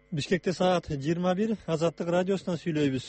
Бишкекте саат 21, Азаттык радиосунан сүйлөйбүз.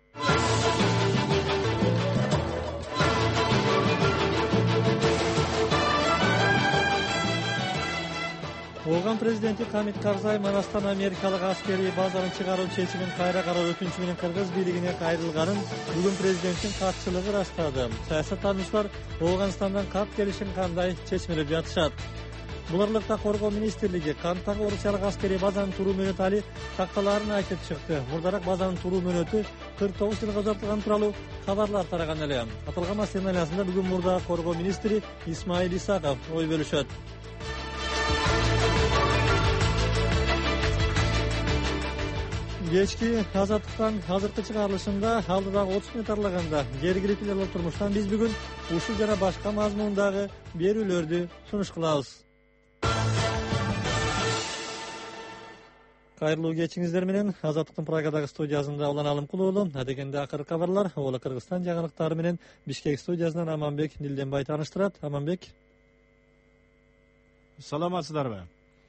Ооган президенти Хамит Карзай Манастан америкалык аскерий базаны чыгаруу чечимин кайра кароо өтүнүчү менен кыргыз бийлигине кайрылганын бүгүн президенттин катчылыгы ырастады. Саясаттануучулар Ооганстандан кат келишин кандай чечмелеп жатышат. Буларлыкта Коргоо министрлиги Канттагы орусиялык аскерий базанын туруу мөөнөтү али такталаарын айтып чыкты. Мурдараак базанын туруу мөөнөтү 49 жылга узартылган тууралуу кабарлар тараган эле. Аталган маселенин айласында бүгүн мурда Коргоо министри Исмаил Исаков ой бөлүшөт. Кечки Азаттыктан азыркы чыгарылышында алдыдагы 30 мүнөт аралаганда жергиликтүү эл турмуштан биз бүгүн ушул жана башка мазмундагы берүүлөрдү сунуш кылабыз. Кайрылуу кечиңиздер менен Азаттыктын Прагадагы студиясында Улан Алымкулуу, адегенде акыркы кабарлар Ола Кыргызстан жаңылыктары менен Бишкек студиясынан Аманбек Дилденбай тааныштырат. Аманбек. Саламатсыздарбы?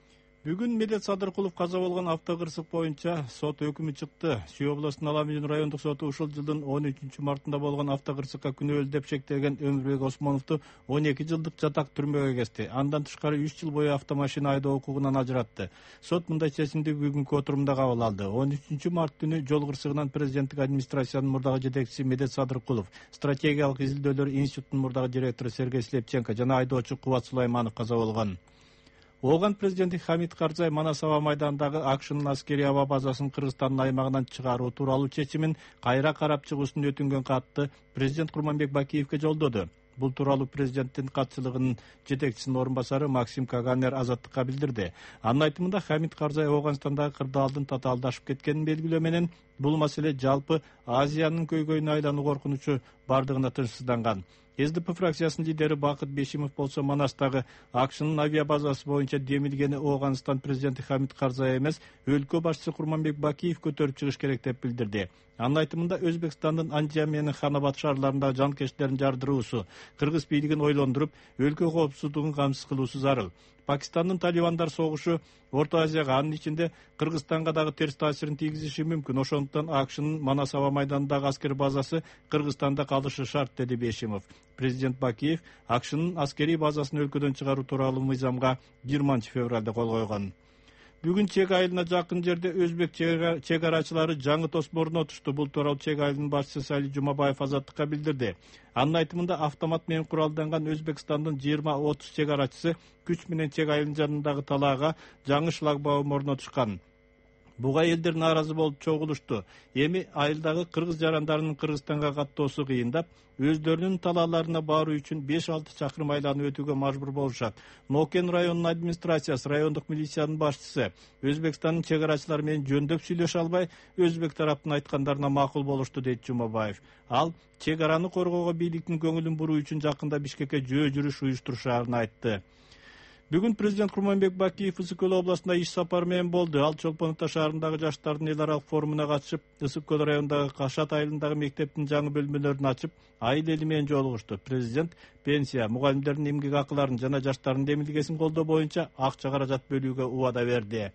Бүгүн Медет Садыркулов каза болгон автокырсык боюнча сот өкүмү чыкты. Шу областынын Аламүйүн райондук соту ушул жылдын 13-мартында болгон автокырсыкка күнөөлүү деп шектелген Өмүрбек Осмоновду 12 жылдык жатак түрмөгө кести. Андан тышкары 3 жыл бою автомашина айдоо укугунан ажыратты. Сот мындай чечимди бүгүнкү отурумда кабыл алды. 13-март күнү жол кырсыгынан президенттик администрациянын мурдагы жетекчиси Медет Садыркулов, стратегиялык изилдөөлөр институтунун мурдагы директору Сергей Слепченко жана айдоочу Кубат Сулайманов каза болгон. Ооган президенти Хамит Карзай Манас аба майданындагы АКШнын аскерий аба базасын Кыргызстандын аймагынан чыгаруу тууралуу чечимин кайра карап чыгуусун өтүнгөн катты президент Курманбек Бакиевке жолдоду. Бул тууралуу президенттин катчылыгынын жетекчисинин орун басары Максим Каганер Азаттыкка билдирди. Анын айтымында Хамит Карзай Ооганстандагы кырдаалдын татаалдашып кеткенин белгилөө менен бул маселе жалпы Азиянын көйгөйүнө айлануу коркунучу бардыгына тынчсызданган. СДП фракциясынын лидери Бакыт Бешимов болсо Манастагы АКШнын авиабазасы боюнча демилгени Ооганстан президенти Хамит Карзай эмес, өлкө башчысы Курманбек Бакиев көтөрүп чыгыш керек деп билдирди. Анын айтымында Өзбекстандын Андижан менен Ханабат шаарларындагы жанкечтердин жардыруусу Кыргыз бийлигин ойлондуруп, өлкө коопсуздугун камсыз кылуусу зарыл. Пакистандын талибандар согушу Орто Азияга, анын ичинде Кыргызстанга дагы терс таасирин тийгизиши мүмкүн. Ошондуктан АКШнын Манас аба майданындагы аскер базасы Кыргызстанда калышы шарт, деди Бешимов. Президент Бакиев АКШнын аскерий базасын өлкөдөн чыгаруу тууралуу мыйзамга 20-февралда кол койгон. Бүгүн Чек айылына жакын жерде өзбек чек арачылары жаңы тосмо орнотушту. Бул тууралуу Чек айылынын башчысы Сали Жумабаев Азаттыкка билдирди. Анын айтымында автомат менен куралданган Өзбекстандын 20-30 чек арачысы күч менен Чек айылынын жанындагы талаага жаңы шлагбаум орнотушкан. Буга элдер нааразы болуп чогулушту. Эми айылдагы кыргыз жарандарынын Кыргызстанга каттоосу кыйындап, өздөрүнүн талааларына баруу үчүн 5-6 чакырым айланып өтүүгө мажбур болушат. Нокен районунун администрациясы, райондук милициянын башчысы Өзбекстандын чек арачылары менен жөндөп сүйлөшө албай, өзбек тараптын айткандарына макул болушту, дейт Жумабаев. Ал чек араны коргоого бийликтин көңүлүн буруу үчүн жакында Бишкекке жөө жүрүш уюштурушаарын айтты. Бүгүн президент Курманбек Бакиев Ысык Көл областына иш сапары менен болду. Ал Чолпон Ата шаарындагы жаштардын эл аралык форумуна катышып, Ысык Көл районундагы Кашат айылындагы мектептин жаңы бөлмөлөрүн ачып, айыл эли менен жолугушту. Президент пенсия, мугалимдердин эмгек акыларын жана жаштардын демилгесин колдоо боюнча акча каражат бөлүүгө убада берди.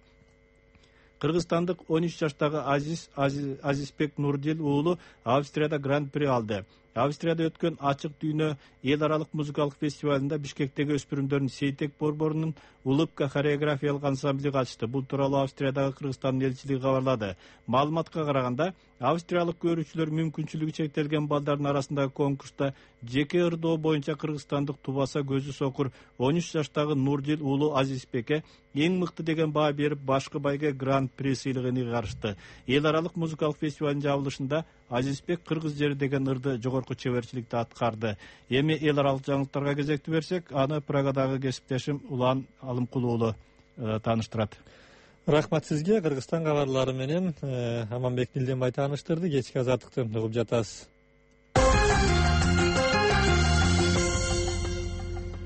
Кыргызстандык 13 жаштагы Азизбек Нурдил уулу Австрияда гран-при алды. Австрияда өткөн ачык дүйнө эл аралык музыкалык фестивалында Бишкектеги өспүрүмдөрдүн Сейтек борборунун улупка хореографиялык ансамбли катышты. Бул тууралуу Австриядагы Кыргызстандын элчилиги кабарлады. Маалыматка караганда, австриялык көрүүчүлөр мүмкүнчүлүгү чектелген балдардын арасындагы конкурста жеке ырдоо боюнча кыргызстандык Тубаса көзү сокур 13 жаштагы Нурдил уулу Азизбекке эң мыкты деген баа берип, башкы байга гран-при сыйлыгын ыйгарышты. Эл аралык музыкалык фестивалдын жабылышында Азизбек кыргыз жери деген ырды жогорку чеберчиликти аткарды. Эми эл аралык жаңылыктарга кезекти берсек, аны Прагадагы кесиптешим Улан Алымкулуу тааныштырат. Рахмат сизге. Кыргызстан кабарлары менен Аманбек Дилденбай тааныштырды. Кечки Азаттыкты угуп жатасыз.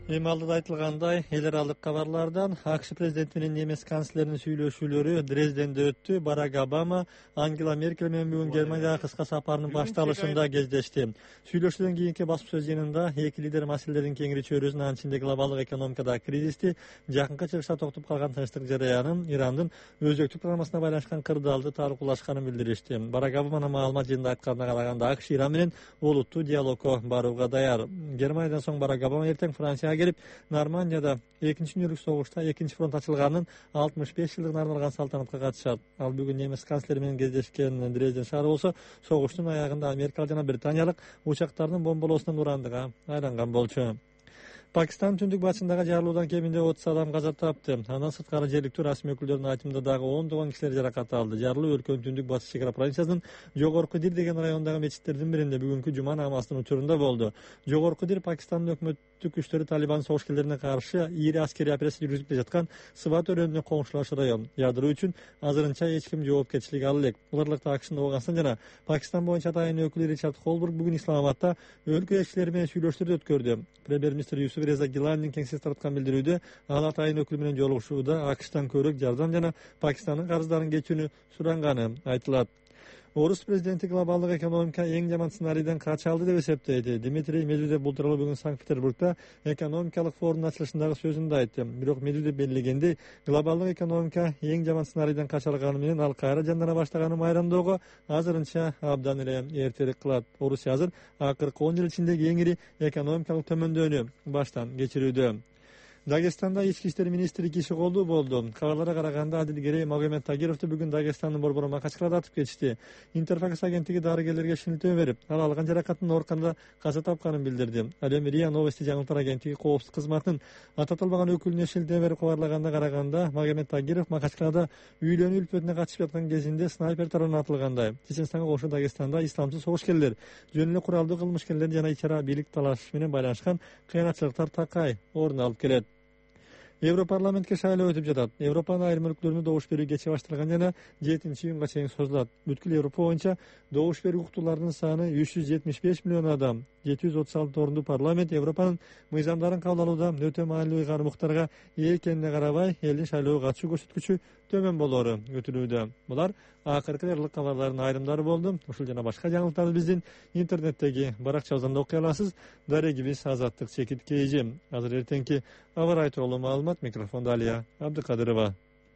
Эми алдыда айтылгандай, эл аралык кабарлардан АКШ президенти менен немис канцлеринин сүйлөшүүлөрү Дрезденде өттү. Барак Обама Ангела Меркель менен бүгүн Германияга кыска сапарынын башталышында кездешти. Сүйлөшүүдөн кийинки басма сөз жыйынында эки лидер маселелердин кеңири чөйрөсүн, анын ичинде глобалдык экономикадагы кризисти, жакынкы чыгышта токтоп калган тынчтык жараянын, Ирандын өзөктүк программасына байланышкан кырдаалды талкуулашканын билдиришти. Барак Обаманын маалымат жыйында айтканына караганда, АКШ Иран менен олуттуу диалогко барууга даяр. Германиядан соң Барак Обама эртең Францияга келип, Нормандияда экинчи дүйнөлүк согушта экинчи фронт ачылганын 65 жылдыгына арналган салтанатка катышат. Ал бүгүн немис канцлери менен кездешкен Дрезден шаары болсо, согуштун аягында Америкалык жана британиялык учактардын бомболоосунан урандыга айланган болчу. Пакистан түндүк батышындагы жарылуудан кеминде 30 адам каза тапты. Андан сырткары жергиликтүү расмий өкүлдөрдүн айтымында дагы 10 кишилер жаракат алды. Жарылуу өлкөнүн түндүк батыш чек ара провинциясынын Жогорку Дир деген райондагы мечиттердин биринде бүгүнкү жума намазынын учурунда болду. Жогорку Дир Пакистандын өкмөттүк күчтөрү Талибан согушкерлерине каршы ири аскерий операция жүргүзүп келе жаткан Сват өрөөнүнө коңшулаш район. Ядроо үчүн азырынча эч ким жоопкерчилик ала элек. Уларлыкта АКШ, Ооганстан жана Пакистан боюнча атайын өкүлү Ричард Холбург бүгүн Исламабадда өлкө элчилери менен сүйлөшүүлөрдү өткөрдү. Премьер-министр Юсуф Реза Гиланин кеңсеси тараткан билдирүүдө ал атайын өкүл менен жолугушууда АКШтан көбүрөөк жардам жана Пакистандын карыздарын кечүүнү суранганы айтылат. Орус президенти глобалдык экономика эң жаман сценарийден кача алды деп эсептейт. Дмитрий Медведев бул тууралуу бүгүн Санкт-Петербургда экономикалык форумдун ачылышындагы сөзүндө айтты. Бирок Медведев белгилегендей, глобалдык экономика эң жаман сценарийден качалганы менен ал кайра жандана баштаганын майрамдоого азырынча абдан эле эртерээк кылат. Орусия азыр акыркы 10 жыл ичиндеги эң ири экономикалык төмөндөөнү баштан кечирүүдө. Дагестанда ички иштер министри киши колдуу болду. Кабарларга караганда, Адилгерей Магомед Тагировду бүгүн Дагестандын борбору Макачкалада атып кетишти. Интерфакс агенттиги дарыгерлерге шилтөө берип, ал алган жаракаттын ооруканда каза тапканын билдирди. Ал эми РИА Новости жаңылыктар агенттиги коопсуздук кызматынын ататылбаган өкүлүнө шилтөө берип кабарлаганда караганда, Магомед Тагиров Макачкалада үйлөнүү үлпөтүнө катышып жаткан кезинде снайпер тарабынан атылгандай. Чеченстанга кошо Дагестанда исламчыл согушкерлер, жөн эле куралдуу кылмышкерлер жана ичара бийлик талаш менен байланышкан кыянатчылыктар такай орун алып келет. Европарламентке шайлоо өтүп жатат. Европанын айрым өлкөлөрүндө добуш берүү кече башталган жана 7-июнга чейин созулат. Бүткүл Европа боюнча добуш берүү укуктууларынын саны 375 миллион адам. 736 орунду парламент Европанын мыйзамдарын кабыл алууда өтө маанилүү уйган муктарга ээ экенине карабай, элдин шайлоого катышуу көрсөткүчү төмөн болоору күтүлүүдө. Булар акыркы ырдык кабарлардын айрымдары болду. Ушул жана башка жаңылыктарды биздин интернеттеги баракчабыздан окуй аласыз. Дарегибиз Азаттык Чекит КЖ. Азыр эртеңки аба ырайы тууралуу маалымат, микрофондо Алия Абдыкадырова.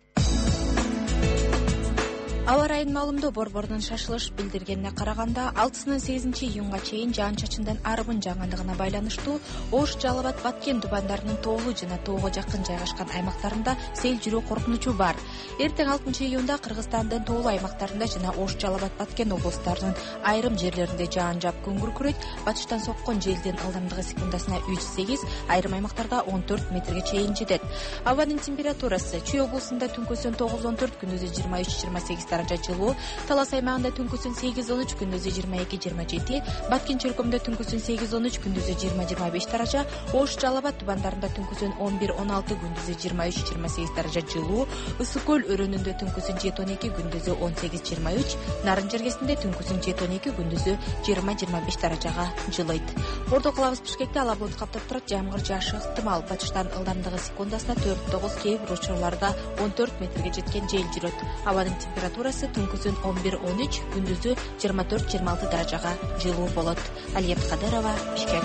Аба ырайын маалымдоо борборунун шашылыш билдиргенине караганда, 6-8-июнга чейин жаан-чачындан арбын жаагандыгына байланыштуу Ош, Жалал Абад, Баткен тубандарынын тоолуу жана тоого жакын жайгашкан аймактарында сел жүрүү коркунучу бар. Эртең 6-июнда Кыргызстандын тоолуу аймактарында жана Ош, Жалал Абад, Баткен облустарынын айрым жерлеринде жаан жаап күн күркүрөйт. Батыштан соккон желдин ылдамдыгы секундасына 3-8, айрым аймактарда 14 метрге чейин жетет. Абанын температурасы: Чүй облусунда түнкүсүн 9-14, күндүзү 23-28 даража жылуу, Талас аймагында түнкүсүн 8-13, күндүзү 22-27, Баткен чөлкөмдө түнкүсүн 8-13, күндүзү 20-25 даража, Ош, Жалал Абад тубандарында түнкүсүн 11-16, күндүзү 23-28 даража жылуу, Ысык көл өрөөнүндө түнкүсүн 7-12, күндүзү 18-23, Нарын жергесинде түнкүсүн 7-12, күндүзү 20-25 даражага жылыйт. Орто кылабыз Бишкекте ала булут каптап турат, жамгыр жаашы ыктымал. Батыштан ылдамдыгы секундасына 4-9, кээ бир учурларда 14 метрге жеткен жел жүрөт. Абанын температурасы түнкүсүн 11-13, күндүзү 24-26 даражага жылуу болот. Алия Абдыкадырова, Бишкек.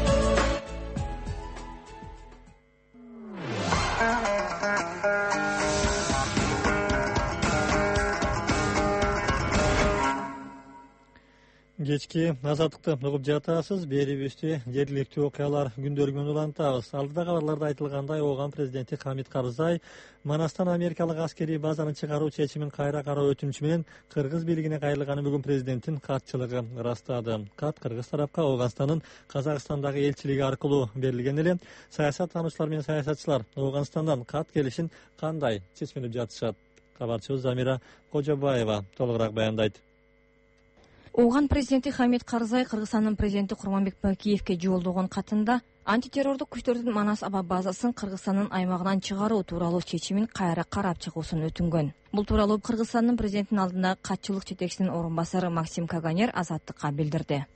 Кечки Азаттыкты угуп жатасыз. Берибизди жергиликтүү окуялар күндөрүнөн улантабыз. Алдыда кабарларда айтылгандай, Ооган президенти Хамит Карзай Манастан америкалык аскерий базаны чыгаруу чечимин кайра кароо өтүнүчү менен кыргыз бийлигине кайрылганы бүгүн президенттин катчылыгы ырастады. Кат кыргыз тарапка Ооганстандын Казакстандагы элчилиги аркылуу берилген эле. Саясат таануучулар менен саясатчылар Ооганстандан кат келишин кандай чечмелеп жатышат? Кабарчыбыз Замира Кожобаева толугураак баяндайт. Ооган президенти Хамит Карзай Кыргызстандын президенти Курманбек Бакиевке жолдогон катында антитеррорлук күчтөрдүн Манас аба базасын Кыргызстандын аймагынан чыгаруу тууралуу чечимин кайра карап чыгуусун өтүнгөн. Бул тууралуу Кыргызстандын президентинин алдындагы катчылык жетекчисинин орун басары Максим Каганер Азаттыкка билдирди.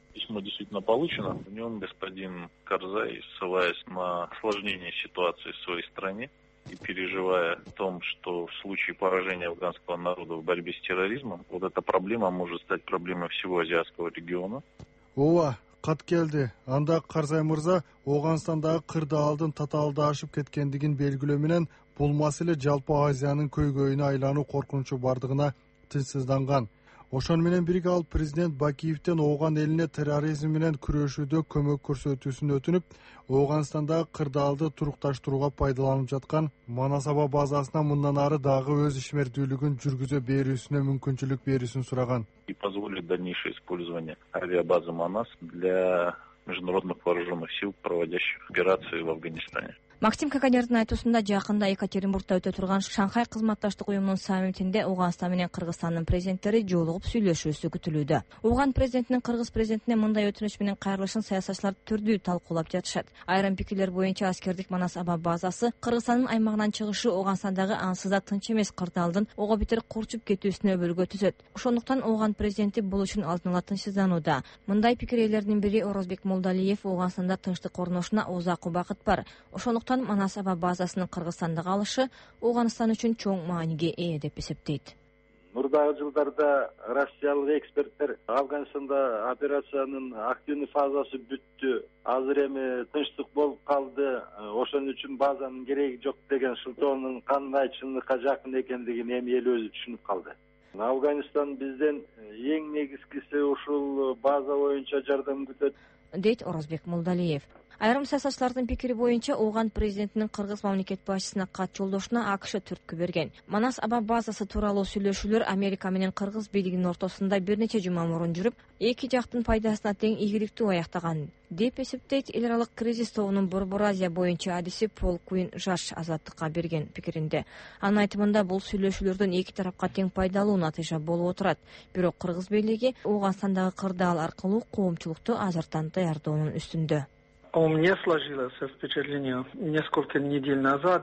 Письмо действительно получено. В нем господин Карзай, ссылаясь на осложнение ситуации в своей стране и переживая о том, что в случае поражения афганского народа в борьбе с терроризмом, вот эта проблема может стать проблемой всего азиатского региона. Ооба, кат келди. Анда Карзай мырза Оганстандагы кырдаалдын татаалдашып кеткендигин белгилөө менен бул маселе жалпы Азиянын көйгөйүнө айлануу коркунучу бардыгына тынчсызданган. Ошону менен бирге ал президент Бакиевден Ооган элине терроризм менен күрөшүүдө көмөк көрсөтүүсүн өтүнүп, Оганстандагы кырдаалды турукташтырууга пайдаланып жаткан Манас аба базасына мындан ары дагы өз ишмердүүлүгүн жүргүзө берүүсүнө мүмкүнчүлүк берүүсүн сураган. И позволит дальнейшее использование авиабазы Манас для международных вооруженных сил, проводящих операции в Афганистане. Максим Коканердин айтуусунда жакында Екатеринбургда өтө турган Шанхай кызматташтык уюмунун саммитинде Оганстан менен Кыргызстандын президенттери жолугуп сүйлөшүүсү күтүлүүдө. Ооган президентинин Кыргыз президентине мындай өтүнүч менен кайрылышын саясатчылар түрдүү талкуулап жатышат. Айрым пикирлер боюнча аскердик Манас аба базасы Кыргызстандын аймагынан чыгышы Оогандагы ансыз да тынч эмес кырдаалдын ого бетер курчуп кетүүсүнө өбөлгө түзөт. Ошондуктан Ооган президенти бул үчүн алдын ала тынчсызданууда. Мындай пикир ээлеринин бири Орозбек Молдалиев Ооганданда тынчтык орношуна узак убакыт бар. Ошондуктан Манас аба базасынын Кыргызстанда калышы Оогандстан үчүн чоң мааниге ээ деп эсептейт. Мурдагы жылдарда россиялык эксперттер Афганистанда операциянын активный фазасы бүттү, азыр эми тынчтык болуп калды, ошон үчүн базанын кереги жок деген шылтоонун кандай чындыкка жакын экендигин эми эл өзү түшүнүп калды. Афганистан бизден эң негизгиси ушул база боюнча жардам күтөт, дейт Орозбек Молдалиев. Айрым саясатчылардын пикири боюнча Ооган президентинин Кыргыз мамлекет башчысына кат жолдошуна АКШ түрткү берген. Манас аба базасы тууралуу сүйлөшүүлөр Америка менен Кыргыз бийлигинин ортосунда бир нече жума мурун жүрүп, эки жактын пайдасына тең ийгиликтүү аяктаган деп эсептейт эл аралык кризис тобунун Борбор Азия боюнча адиси Пол Куин жаш Азаттыкка берген пикиринде. Анын айтымында бул сүйлөшүүлөрдөн эки тарапка тең пайдалуу натыйжа болуп отурат. Бирок Кыргыз бийлиги Оогандагы кырдаал аркылуу коомчулукту азыртан даярдоонун үстүндө. У меня сложилось впечатление несколько недель назад,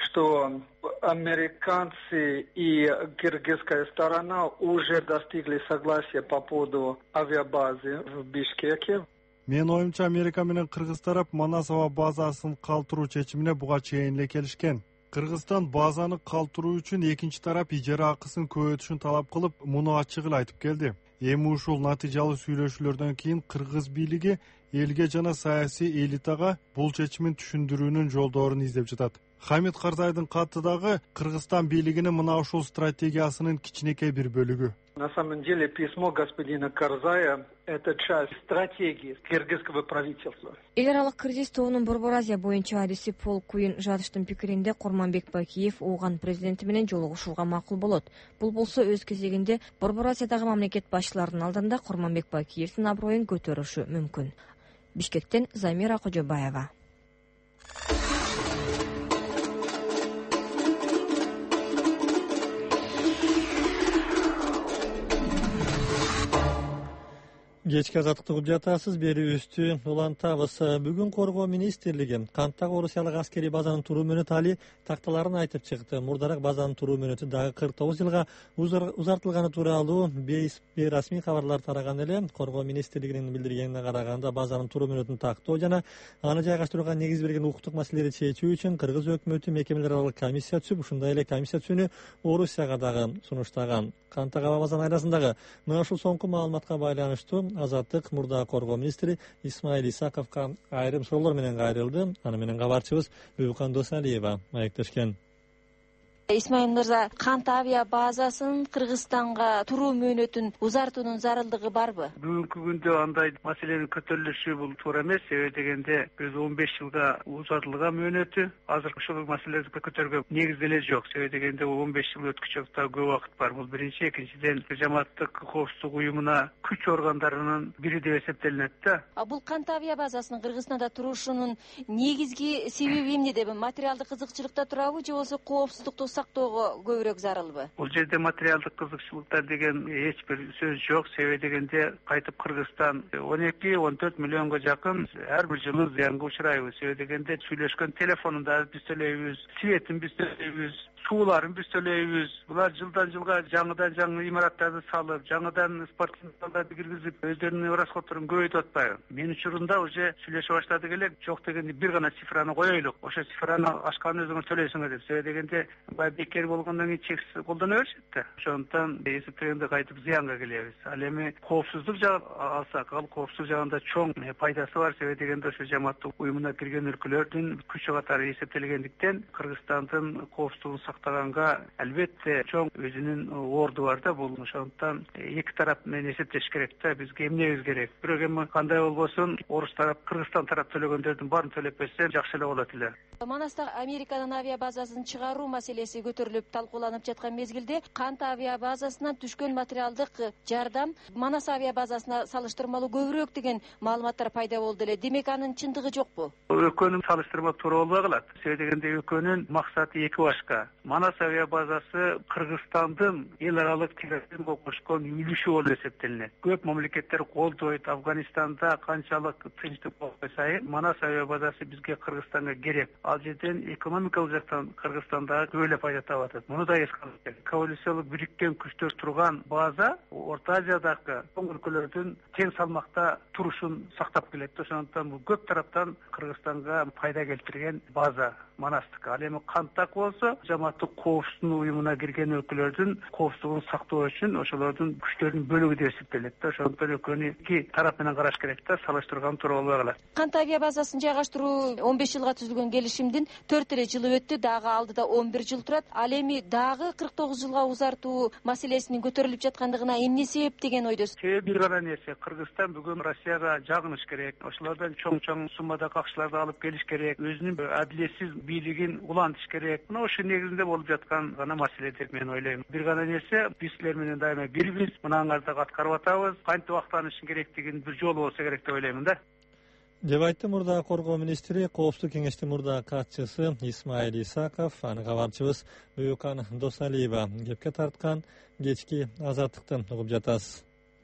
что американцы и кыргызская сторона уже достигли согласия по поводу авиабазы в Бишкеке. Мен оюмча Америка менен Кыргыз тарап Манас аба базасын калтыруу чечимине буга чейин эле келишкен. Кыргызстан базаны калтыруу үчүн экинчи тарап ижара акысын көбөйтүшүн талап кылып, муну ачык эле айтып келди. Эми ушул натыйжалуу сүйлөшүүлөрдөн кийин Кыргыз бийлиги элге жана саясий элитага бул чечимин түшүндүрүүнүн жолдорун издеп жатат. Хамит Карзайдын каты дагы Кыргызстан бийлигинин мына ушул стратегиясынын кичинекей бир бөлүгү. На самом деле письмо господина Карзая – это часть стратегии кыргызского правительства. Эл аралык кризис тобунун Борбор Азия боюнча адиси Пол Куин жатыштын пикиринде Курманбек Бакиев Ооган президенти менен жолугушууга макул болот. Бул болсо өз кезегинде Борбор Азиядагы мамлекет башчыларынын алдында Курманбек Бакиевдин аброюн көтөрүшү мүмкүн. Бишкектен Замира Кожобаева. Кечки азаттыкты угуп жатасыз, берүүбүздү улантабыз. Бүгүн Коргоо министрлиги Канттагы орусиялык аскерий базанын туруу мөөнөтү али такталарын айтып чыкты. Мурдараак базанын туруу мөөнөтү дагы 49 жылга узартылганы тууралуу бейрасмий кабарлар тараган эле. Коргоо министрлигинин билдиргенине караганда базанын туруу мөөнөтүн тактоо жана аны жайгаштырууга негиз берген укуктук маселелерди чечүү үчүн Кыргыз өкмөтү мекемелер аралык комиссия түзүп, ушундай эле комиссия түзүүнү Орусияга дагы сунуштаган. Канттагы аба базанын айласындагы мына ушул соңку маалыматка байланыштуу Азаттык мурда Коргоо министри Исмаил Исаковго айрым суроолор менен кайрылды. Аны менен кабарчыбыз Бүбүкан Досалиева маектешкен. Исмаил мырза, Кант авиа базасын Кыргызстанга туруу мөөнөтүн узартуунун зарылдыгы барбы? Бүгүнкү күндө андай маселенин көтөрүлүшү бул туура эмес. Себеби дегенде биз 15 жылга узартылган мөөнөтү азыр ушул маселени көтөргөнгө негиз деле жок. Себеби дегенде 15 жыл өткүчө да көп убакыт бар. Бул биринчи, экинчиден жамааттык коопсуздук уюмуна күч органдарынын бири деп эсептелинет да. Бул Кант авиа базасынын Кыргызстанда турушунун негизги себеби эмнеде? Материалдык кызыкчылыкта турабы же болбосо коопсуздукту сактоого көбүрөөк зарылбы? Бул жерде материалдык кызыкчылыктар деген эч бир сөз жок. Себеби дегенде кайтып Кыргызстан 12-14 миллионго жакын ар бир жылы зыянга учурайбыз. Себеби дегенде сүйлөшкөн телефонун да биз төлөйбүз, светин биз төлөйбүз, сууларын биз төлөйбүз. Булар жылдан жылга жаңыдан жаңы имараттарды салып, жаңыдан спорттук залдарды киргизип, өздөрүнүн расходторун көбөйтүп атпайбы? Мен учурунда уже сүйлөшүп баштады элек, жок дегенде бир гана цифраны коелук. Ошо цифраны ашкан өзүңөр төлөйсүңөр деп. Себеби дегенде бай бекер болгондон кийин чексиз колдоно беришет да. Ошондон эсептегенде кайтып зыянга келебиз. Ал эми коопсуздук жагын алсак, ал коопсуздук жагында чоң пайдасы бар. Себеби дегенде ошо жамааттык уюмуна кирген өлкөлөрдүн күчү катары эсептелгендиктен Кыргызстандын коопсуздугун сактаганга албетте чоң өзүнүн орду бар да. Бул ошондон эки тарап менен эсептеш керек да. Бизге эмнебиз керек? Бирок эми кандай болбосун, орус тарап, Кыргызстан тарап төлөгөндөрдүн баарын төлөп берсе жакшы эле болот эле. Манаста Американын авиабазасын чыгаруу маселеси көтөрүлүп талкууланып жаткан мезгилде Кант авиабазасынан түшкөн материалдык жардам Манас авиабазасына салыштырмалуу көбүрөөк деген маалыматтар пайда болду эле. Демек анын чындыгы жокпу? Экөөнүн салыштырма туура болбой калат. Себеби дегенде экөөнүн максаты эки башка. Манас авиабазасы Кыргызстандын эл аралык терроризмге кошкон үлүшү болуп эсептелинет. Көп мамлекеттер колдойт. Афганистанда канчалык тынчтык болбой сайын Манас авиабазасы бизге Кыргызстанга керек. Ал жерден экономикалык жактан Кыргызстандагы көп эле пайда таап атат. Муну да эске алып керек. Коалициялык бириккен күчтөр турган база Орто Азиядагы чоң өлкөлөрдүн тең салмакта турушун сактап келет. Ошондон бул көп тараптан Кыргызстанга пайда келтирген база Манастыкы. Ал эми Канттак болсо, жамааттык коопсуздук уюмуна кирген өлкөлөрдүн коопсуздугун сактоо үчүн ошолордун күчтөрүнүн бөлүгү деп эсептелет да. Ошондон экөөнү эки тарап менен караш керек да, салыштырган туура болбой калат. Кант авиабазасын жайгаштыруу 15 жылга түзүлгөн келишимдин 4 эле жылы өттү, дагы алдыда 11 жыл турат. Ал эми дагы 49 жылга узартуу маселесинин көтөрүлүп жаткандыгына эмне себеп деген ойдосуз? Себеби бир гана нерсе, Кыргызстан бүгүн Россияга жагыныш керек. Ошолордон чоң суммада акчаларды алып келиш керек. Өзүнүн адилетсиз бийлигин улантыш керек. Мына ошо негизинде болуп жаткан гана маселе деп мен ойлойм. Бир гана нерсе, биз силер менен дайыма бирбиз, мынаңарды аткарып атабыз. Кантип актанышын керектигин бир жол болсо керек деп ойлоймун да. деп айтты мурдагы коргоо министри, коопсуздук кеңештин мурдагы катчысы Исмаил Исаков. Аны кабарчыбыз Уюкан Досалиева кепке тарткан. Кечки азаттыкты угуп жатасыз.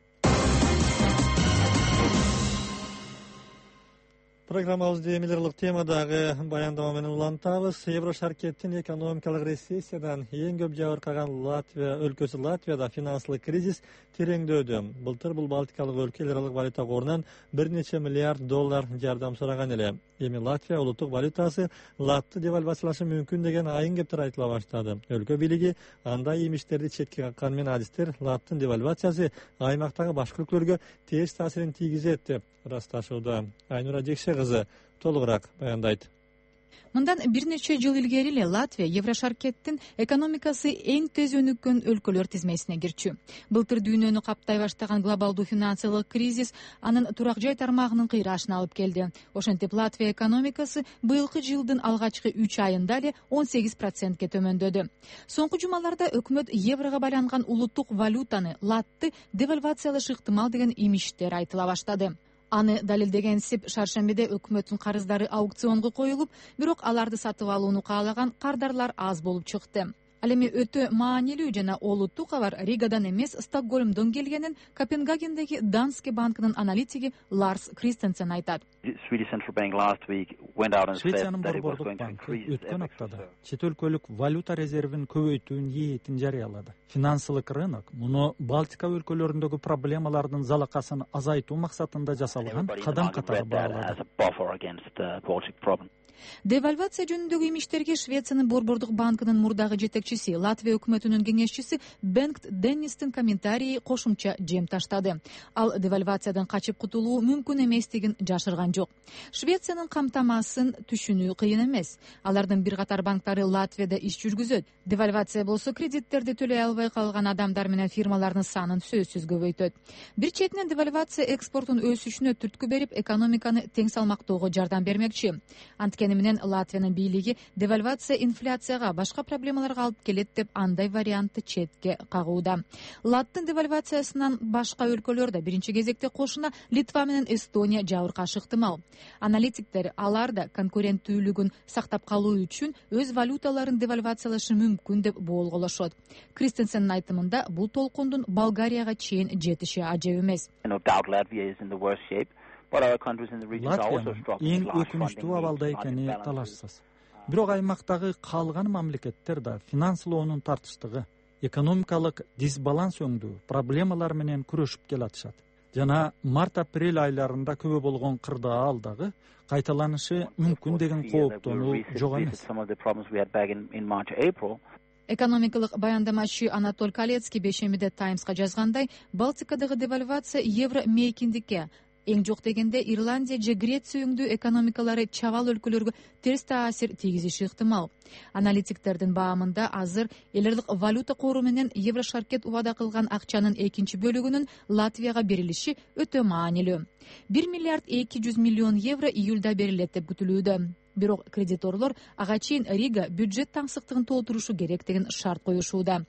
Программабызды эмилерлик темадагы баяндама менен улантабыз. Евро шаркеттин экономикалык рецессиядан эң көп жабыркаган Латвия өлкөсү Латвияда финансылык кризис тереңдөөдө. Былтыр бул Балтикалык өлкө эл аралык валюта корунан бир нече миллиард доллар жардам сураган эле. Эми Латвия улуттук валютасы латты девальвациялашы мүмкүн деген айын кептер айтыла баштады. Өлкө бийлиги андай имиштерди четке каккан менен адистер латтын девальвациясы аймактагы башка өлкөлөргө терс таасирин тийгизет деп ырасташууда. Айнура Жекше кызы толугураак баяндайт. Мындан бир нече жыл илгери эле Латвия Еврошаркеттин экономикасы эң тез өнүккөн өлкөлөр тизмесине кирчү. Былтыр дүйнөнү каптай баштаган глобалдуу финансылык кризис анын турак жай тармагынын кыйрашына алып келди. Ошентип Латвия экономикасы быйылкы жылдын алгачкы 3 айында эле 18%ке төмөндөдү. Соңку жумаларда өкмөт еврого байланган улуттук валютаны латты девальвациялаш ыктымал деген имиштер айтыла баштады. Аны далилдегенсип шаршембиде өкмөттүн карыздары аукционго коюлуп, бирок аларды сатып алууну каалаган кардарлар аз болуп чыкты. Ал эми өтө маанилүү жана олуттуу кабар Ригадан эмес, Стокгольмдон келгенин Копенгагендеги Данske банкынын аналитиги Ларс Кристенсен айтат. Швециянын борбордук банкы өткөн аптада чет өлкөлүк валюта резервин көбөйтүү ниетин жарыялады. Финансылык рынок муну Балтика өлкөлөрүндөгү проблемалардын залакасын азайтуу максатында жасалган кадам катары баалады. Девальвация жөнүндөгү имиштерге Швециянын борбордук банкынын мурдагы жетекчиси, Латвия өкмөтүнүн кеңешчиси Бенгт Деннистин комментарийи кошумча жем таштады. Ал девальвациядан качып кутулуу мүмкүн эместигин жашырган жок. Швециянын камтамасын түшүнүү кыйын эмес. Алардын бир катар банктары Латвияда иш жүргүзөт. Девальвация болсо кредиттерди төлөй албай калган адамдар менен фирмалардын санын сөзсүз көбөйтөт. Бир четинен девальвация экспорттун өсүшүнө түрткү берип, экономиканы тең салмактоого жардам бермекчи. Анткени менен Латвиянын бийлиги девальвация инфляцияга, башка проблемаларга алып келет деп андай вариантты четке кагууда. Латтын девальвациясынан башка өлкөлөр да биринчи кезекте кошуна Литва менен Эстония жабыркашы ыктымал. Аналитиктер алар да конкуренттүүлүгүн сактап калуу үчүн өз валюталарын девальвациялашы мүмкүн деп боолголошот. Кристенсендин айтымында бул толкундун Болгарияга чейин жетиши ажеп эмес. Латвия эң өкүнүчтүү абалда экени талашсыз. Бирок аймактагы калган мамлекеттер да финансылоонун тартыштыгы, экономикалык дисбаланс өңдүү проблемалар менен күрөшүп келатышат. Жана март-апрель айларында көбө болгон кырдаал дагы кайталанышы мүмкүн деген кооптонуу жок эмес. Экономикалык баяндамачы Анатолий Калецкий бешембиде Таймска жазгандай, Балтикадагы девальвация евро мейкиндикке, эң жок дегенде Ирландия же Греция өңдүү экономикалары чабал өлкөлөргө терс таасир тийгизиши ыктымал. Аналитиктердин баамында азыр эл аралык валюта кору менен Еврошаркет убада кылган акчанын экинчи бөлүгүнүн Латвияга берилиши өтө маанилүү. 1 миллиард 200 миллион евро июлда берилет деп күтүлүүдө. Бирок кредиторлор ага чейин Рига бюджет таңсыктыгын толтурушу керек деген шарт коюшууда.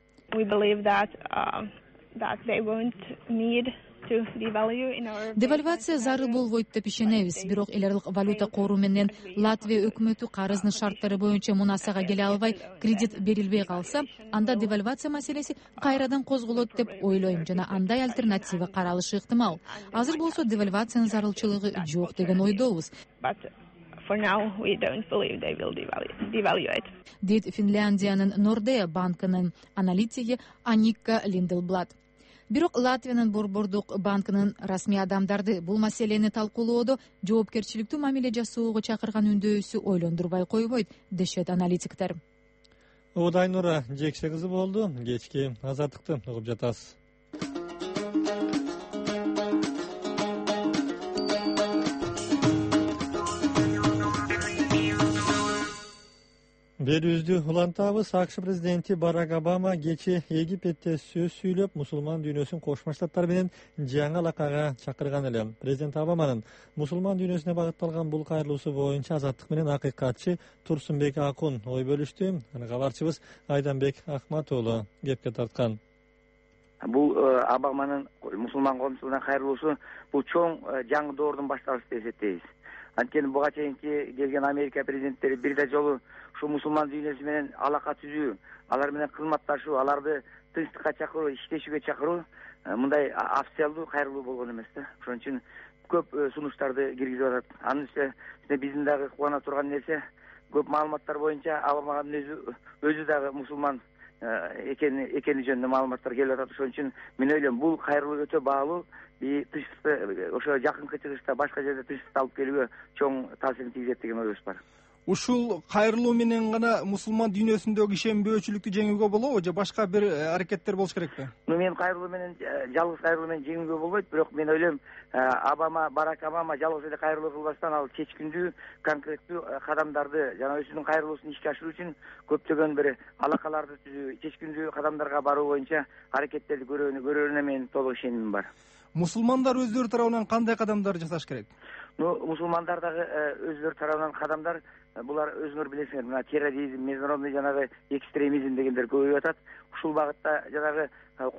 Девальвация зарыл болбойт деп ишенебиз, бирок эл аралык валюта кору менен Латвия өкмөтү карыздын шарттары боюнча мунасага келе албай, кредит берилбей калса, анда девальвация маселеси кайрадан козголот деп ойлойм жана андай альтернатива каралышы ыктымал. Азыр болсо девальвациянын зарылчылыгы жок деген ойдобуз. Дейт Финляндиянын Нордея банкынын аналитиги Аникка Линделблат. Бирок Латвиянын Борбордук банкынын расмий адамдарды бул маселени талкуулоодо жоопкерчиликтүү мамиле жасоого чакырган үндөөсү ойлондурбай койбойт, дешет аналитиктер. Удай Нура Жекше кызы болду. Кечки азаттыкты угуп жатасыз. Берүүздү улантабыз. АКШ президенти Барак Обама кечээ Египетте сөз сүйлөп, мусулман дүйнөсүн Кошмо Штаттар менен жаңы алакага чакырган эле. Президент Обаманын мусулман дүйнөсүнө багытталган бул кайрылуусу боюнча Азаттык менен акыйкатчы Турсунбек Акун ой бөлүштү. Кабарчыбыз Айданбек Ахмат уулу кепке тарткан. Бул Обаманын мусулман коомчулугуна кайрылуусу бул чоң жаңы доордун башталышы деп эсептейбиз. Анткени буга чейинки келген Америка президенттери бир да жолу ушу мусулман дүйнөсү менен алака түзүү, алар менен кызматташуу, аларды тынчтыкка чакыруу, иштешүүгө чакыруу мындай официалдуу кайрылуу болгон эмес да. Ошон үчүн көп сунуштарды киргизип атат. Анын үстүнө биздин дагы кубана турган нерсе, көп маалыматтар боюнча Обаманын өзү дагы мусулман экени жөнүндө маалыматтар келип атат. Ошон үчүн мен ойлойм, бул кайрылуу өтө баалуу. Тынчтыкты ошо жакынкы чыгышта башка жерде тынчтыкты алып келүүгө чоң таасирин тийгизет деген оюбуз бар. Ушул кайрылуу менен гана мусулман дүйнөсүндөгү ишенбөөчүлүктү жеңүүгө болобу же башка бир аракеттер болуш керекпи? Мен кайрылуу менен жалгыз кайрылуу менен жеңүүгө болбойт, бирок мен ойлойм, Барак Обама жалгыз эле кайрылуу кылбастан ал чечкиндүү, конкреттүү кадамдарды жана өзүнүн кайрылуусун ишке ашыруу үчүн көптөгөн бир алакаларды түзүү, чечкиндүү кадамдарга баруу боюнча аракеттерди көрөөрүнө мен толук ишенимим бар. Мусулмандар өздөрү тарабынан кандай кадамдар жасаш керек? Мусулмандар дагы өздөрү тарабынан кадамдар, булар өзүңөр билесиңер, мына терроризм, международный жанагы экстремизм дегендер көбөйүп атат. Ушул багытта жанагы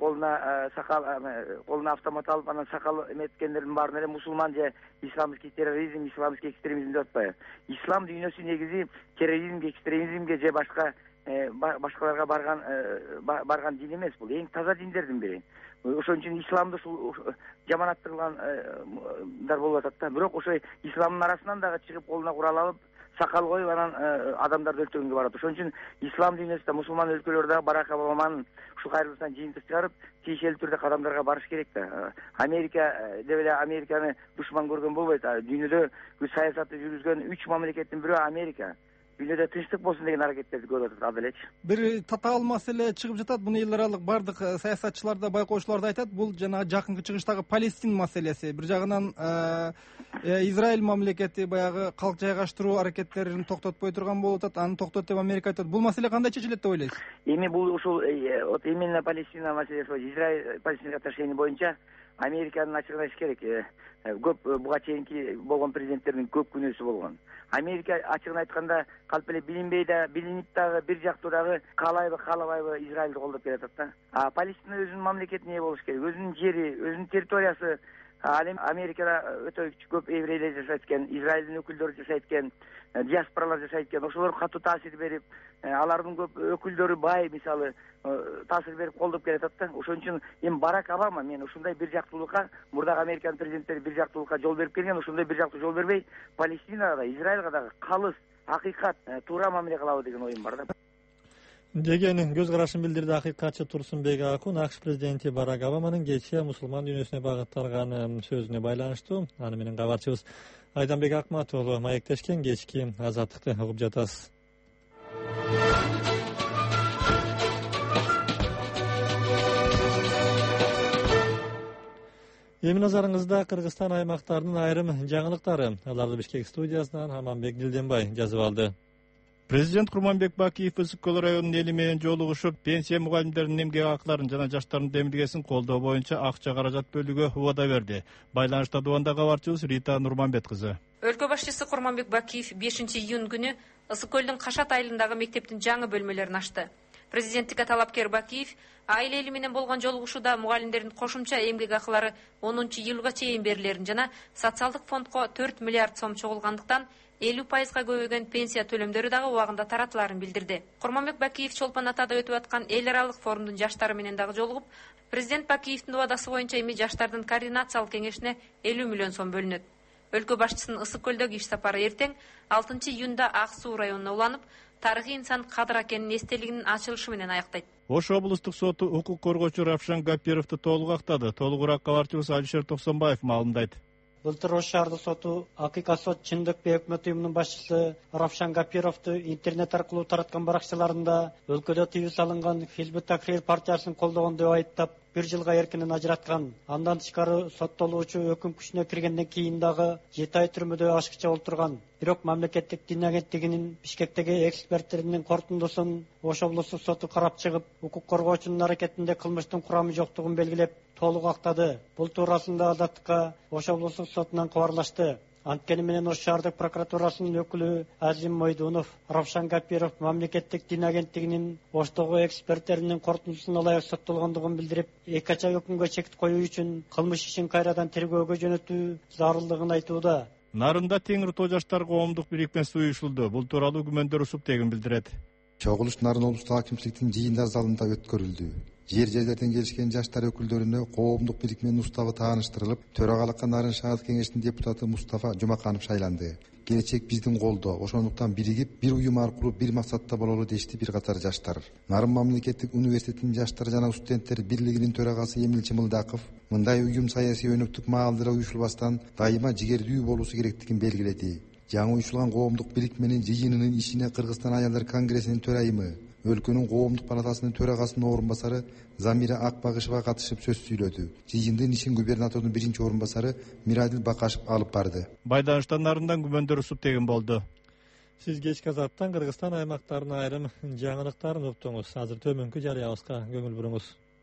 колуна автомат алып, анан сакал эметкендердин баарын эле мусулман же исламский терроризм, исламский экстремизм деп атпайбы. Ислам дүйнөсү негизи терроризмге, экстремизмге же башкаларга барган дин эмес, бул эң таза диндердин бири. Ошон үчүн исламды ушул жаманаттыргандар болуп атат да. Бирок ошо исламдын арасынан дагы чыгып, колуна курал алып, сакал коюп, анан адамдарды өлтүргөнгө барат. Ошон үчүн ислам дүйнөсүндө мусулман өлкөлөрдө Барак Обаманын ушул кайрылуусунан жыйынтык чыгарып, тиешелүү түрдө кадамдарга барыш керек да. Америка деп эле Американы душман көргөн болбойт. Дүйнөдө саясатты жүргүзгөн 3 мамлекеттин бирөө Америка. Дүйнөдө тынчтык болсун деген аракеттерди көрүп атат ал элечи. Бир татаал маселе чыгып жатат. Муну эл аралык бардык саясатчылар да, байкоочулар да айтат. Бул жанагы жакынкы чыгыштагы Палестин маселеси. Бир жагынан Израиль мамлекети баягы калк жайгаштыруу аракеттерин токтотпой турган болуп атат. Аны токтот деп Америка айтат. Бул маселе кандай чечилет деп ойлойсуз? Эми бул ушул именно Палестина маселеси, Израиль Палестинага отношение боюнча Американын ачыгын айтыш керек. Көп буга чейинки болгон президенттердин көп күнөөсү болгон. Америка ачыгын айтканда калп эле билинбей да билинип дагы бир жактуу дагы каалайбы каалабайбы Израилди колдоп келатат да. Палестина өзүнүн мамлекети эмне болуш керек, өзүнүн жери, өзүнүн территориясы. Ал эми Америкада өтө көп еврейлер жашайт экен, Израилдин өкүлдөрү жашайт экен, диаспоралар жашайт экен. Ошолор катуу таасир берип, алардын көп өкүлдөрү бай, мисалы, таасир берип колдоп келатат да. Ошон үчүн эми Барак Обама мен ушундай бир жактуулукка, мурдагы Американын президенттери бир жактуулукка жол берип келген, ошондой бир жактуу жол бербей, Палестинага да, Израилга дагы калыс, акыйкат, туура мамиле кылабы деген оюм бар да. деген көз карашын билдирди акыйкатчы Турсунбек Акун АКШ президенти Барак Обаманын кечээ мусулман дүйнөсүнө багытталган сөзүнө байланыштуу. Аны менен кабарчыбыз Айданбек Акмат уулу маектешкен. Кечки азаттыкты угуп жатасыз. Эми назарыңызда Кыргызстан аймактарынын айрым жаңылыктары. Аларды Бишкек студиясынан Аманбек Дилденбай жазып алды. Президент Курманбек Бакиев Ысык көл районунун эли менен жолугушуп, пенсия мугалимдеринин эмгек акыларын жана жаштардын демилгесин колдоо боюнча акча каражат бөлүүгө убада берди. Байланышта Дубанда кабарчыбыз Рита Нурманбет кызы. Өлкө башчысы Курманбек Бакиев 5-июнь күнү Ысык көлдүн Кашат айылындагы мектептин жаңы бөлмөлөрүн ачты. Президенттикке талапкер Бакиев айыл эли менен болгон жолугушууда мугалимдердин кошумча эмгек акылары 10-июлга чейин берилерин жана социалдык фондко 4 миллиард сом чогулгандыктан 50%-га көбөйгөн пенсия төлөмдөрү дагы убагында таратыларын билдирди. Курманбек Бакиев Чолпон Атада өтүп аткан эл аралык форумдун жаштары менен дагы жолугуп, президент Бакиевдин убадасы боюнча эми жаштардын координациялык кеңешине 50 миллион сом бөлүнөт. Өлкө башчысынын Ысык көлдөгү иш сапары эртең 6-июнда Ак Суу районуна уланып, тарыхый инсан Кадыр акенин эстелигинин ачылышы менен аяктайт. Ош облустук соту укук коргоочу Равшан Гапировду толук актады. Толугураак кабарчыбыз Алишер Токсонбаев маалымдайт. Былтыр Ош шаардык соту Акыйкат сот Чындык өкмөт уюмунун башчысы Равшан Гапировду интернет аркылуу тараткан баракчаларында өлкөдө тыюу салынган Хизбут Тахрир партиясын колдогон деп айыптап 1 жылга эркинен ажыраткан. Андан тышкары соттолуучу өкүм күчүнө киргенден кийин дагы 7 ай түрмөдө ашыкча отурган. Бирок мамлекеттик дин агенттигинин Бишкектеги эксперттеринин корутундусун Ош облустук соту карап чыгып, укук коргоочунун аракетинде кылмыштын курамы жоктугун белгилеп, толук актады. Бул туурасында Азаттыкка Ош облустук сотунан кабарлашты. Анткени менен Ош шаардык прокуратурасынын өкүлү Азим Мойдунов Равшан Гапиров мамлекеттик дин агенттигинин Оштогу эксперттеринин корутундусуна ылайык соттолгондугун билдирип, 2 ай өкүмгө чек коюу үчүн кылмыш ишин кайрадан тергөөгө жөнөтүү зарылдыгын айтууда. Нарында Теңир Тоо жаштар коомдук бирикмеси уюшулду. Бул тууралуу күмөндөр Усуптегин билдирет. Чогулуш Нарын облустук акимчиликтин жыйындар залында өткөрүлдү. Жер-жерлерден келишкен жаштар өкүлдөрүнө коомдук бирикменин уставы тааныштырылып, төрагалыкка Нарын шаардык кеңешинин депутаты Мустафа Жумаканов шайланды. Келечек биздин колдо, ошондуктан биригип, бир уюм аркылуу бир максатта бололу дешти бир катар жаштар. Нарын мамлекеттик университетинин жаштар жана студенттер бирлигинин төрагасы Эмил Чымылдаков мындай уюм саясий өнөктүк маалдыра уюшулбастан дайыма жигердүү болуусу керектигин белгиледи. Жаңы уюшулган коомдук бирикменин жыйынынын ишине Кыргызстан аялдар конгрессинин төрайымы, өлкөнүн коомдук палатасынын төрагасынын орун басары Замира Акбагышева катышып сөз сүйлөдү. Жыйындын ишин губернатордун биринчи орун басары Мирадил Бакашев алып барды. Байданыштан нарындан күмөндөр Усуптегин болду. Сиз кечки азаттан Кыргызстан аймактарынын айрым жаңылыктарын уктуңуз. Азыр төмөнкү жарыябызга көңүл буруңуз.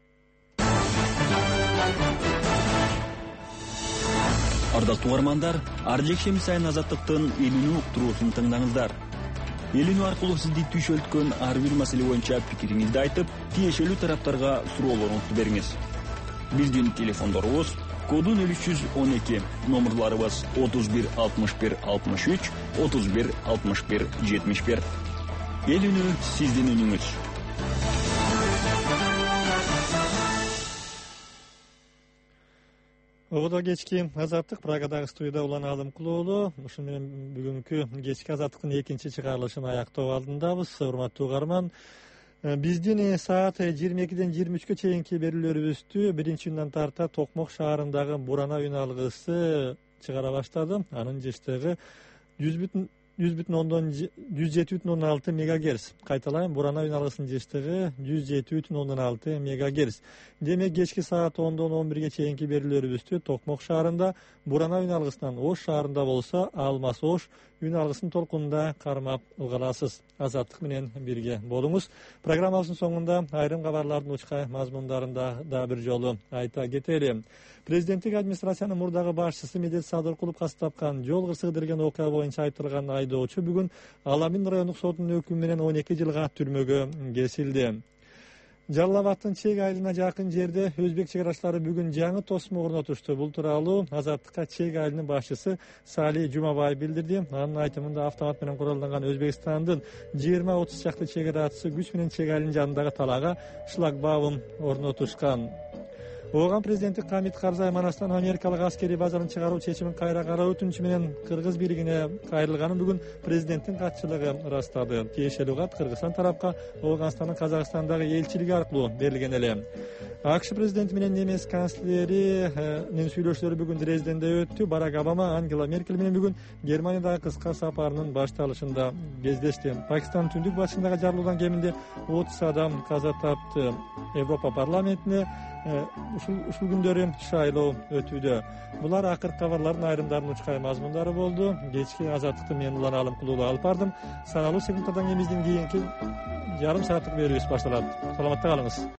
Ардактуу угармандар, ар жекшемби сайын Азаттыктын элүүнү уктуруусун тыңдаңыздар. Элүүнү аркылуу сизди түшөлткөн ар бир маселе боюнча пикириңизди айтып, тиешелүү тараптарга суроолоруңузду бериңиз. Биздин телефондорубуз коду 0312, номерларыбыз 31 61 63, 31 61 71. Элүүнү сиздин үнүңүз. Огодо кечки азаттык Прагадагы студияда Улан Алымкулуулу. Ушун менен бүгүнкү кечки азаттыктын экинчи чыгарылышын аяктоо алдындабыз. Урматтуу угарман, биздин саат 22-ден 23-кө чейинки берүүлөрүбүздү 1-июндан тарта Токмок шаарындагы Бурана үналгысы чыгара баштады. Анын жыштыгы 107,6 мегагерц. Кайталайм, Бурана үналгысынын жыштыгы 107,6 мегагерц. Демек кечки саат 10-дон 11-ге чейинки берүүлөрүбүздү Токмок шаарында, Бурана үналгысынан Ош шаарында болсо Алмаз Ош үналгысынын толкунунда кармап аласыз. Азаттык менен бирге болуңуз. Программабыздын соңунда айрым кабарлардын учка мазмундарында да бир жолу айта кетели. Президенттик администрациянын мурдагы башчысы Медет Садыркулов кастапкан жол кырсыгы деген окуя боюнча айтылган айдоочу бүгүн Аламин райондук сотунун өкүмү менен 12 жылга түрмөгө кесилди. Жалал Абадтын чек айылына жакын жерде өзбек чек арачылары бүгүн жаңы тосмо орнотушту. Бул тууралуу Азаттыкка чек айылынын башчысы Сали Жумабаев билдирди. Анын айтымында автомат менен куралданган Өзбекстандын 20-30 чакты чек арачысы күч менен чек айылынын жанындагы талаага шлагбаум орнотушкан. Ооган президенти Хамит Карзай Манастан америкалык аскерий базарын чыгаруу чечимин кайра кароо өтүнүчү менен кыргыз бийлигине кайрылганын бүгүн президенттин катчылыгы ырастады. Тиешелүү кат Кыргызстан тарапка Ооганстандын Казакстандагы элчилиги аркылуу берилген эле. АКШ президенти менен немис канцлеринин сүйлөшүүлөрү бүгүн Дрезденде өттү. Барак Обама Ангела Меркель менен бүгүн Германиядагы кыска сапарынын башталышында кездешти. Пакистандын түндүк батышындагы жарылуудан кеминде 30 адам каза тапты. Европа парламентине ушул күндөрү шайлоо өтүүдө. Булар акыркы кабарлардын айрымдарынын учкай мазмундары болду. Кечки Азаттыкты мен Улан Алымкулуулу алып бардым. Саналуу секундтардан кийин биздин кийинки жарым сааттык берүүбүз башталат. Саламатта калыңыз.